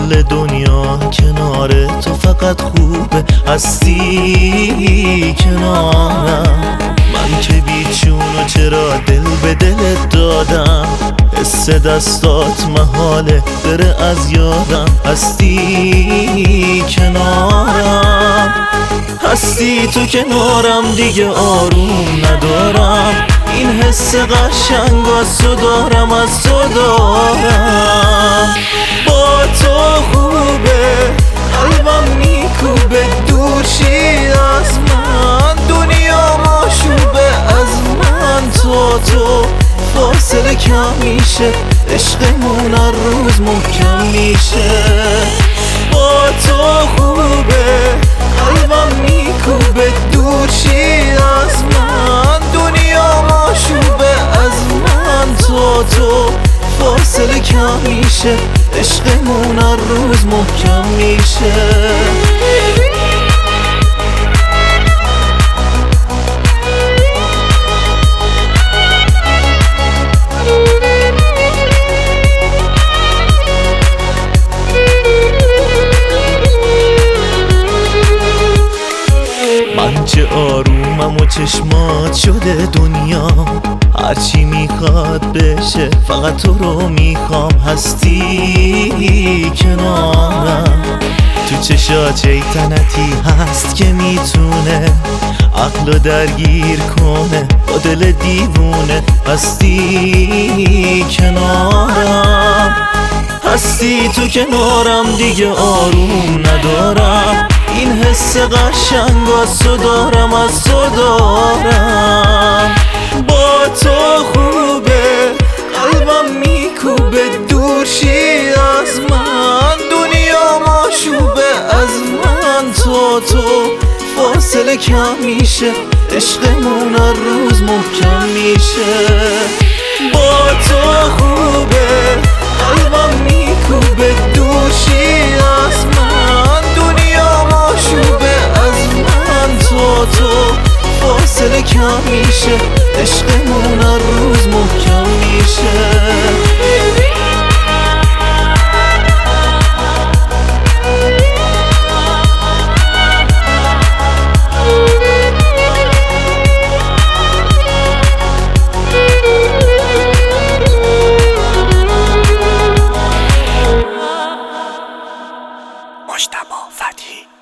کل دنیا کنار تو فقط خوبه، هستی کنارم. من که بیچونو چرا دل به دلت دادم، حس دستات محاله بره از یادم. هستی کنارم، هستی تو کنارم، دیگه آروم ندارم. این حس قشنگ از تو دارم، از تو دارم. با تو خوبه، قلبم میکوبه، دور شی از من، دنیا ماشوبه از من. تو فاصله کم میشه، عشقمون هر روز محکم میشه. با تو خوبه، قلبم میکوبه، دور شی از من، دنیا ماشوبه از من. تو فاصله کم میشه، عشقمون هر روز محکم میشه. من چه آرومم و چشمات شده دنیا، هرچی میخواد بشه فقط تو رو میخوام. هستی کنارم، تو چشات شیطنتی هست که میتونه عقلو درگیر کنه با دل دیوونه. هستی کنارم، هستی تو کنارم، دیگه آروم ندارم. این حس قشنگ از تو دارم، از تو دارم. با تو خوبه، قلبم میکوبه، دور شی از من، دنیا ماشوبه از من. تو فاصله کم میشه، عشقمون هر روز محکم میشه. با تو خوبه، قلبم میکوبه، دور شی از من، دنیا ماشوبه از من. تو فاصله کم میشه، عشقمون هر روز محکم میشه. مجتبی فتحی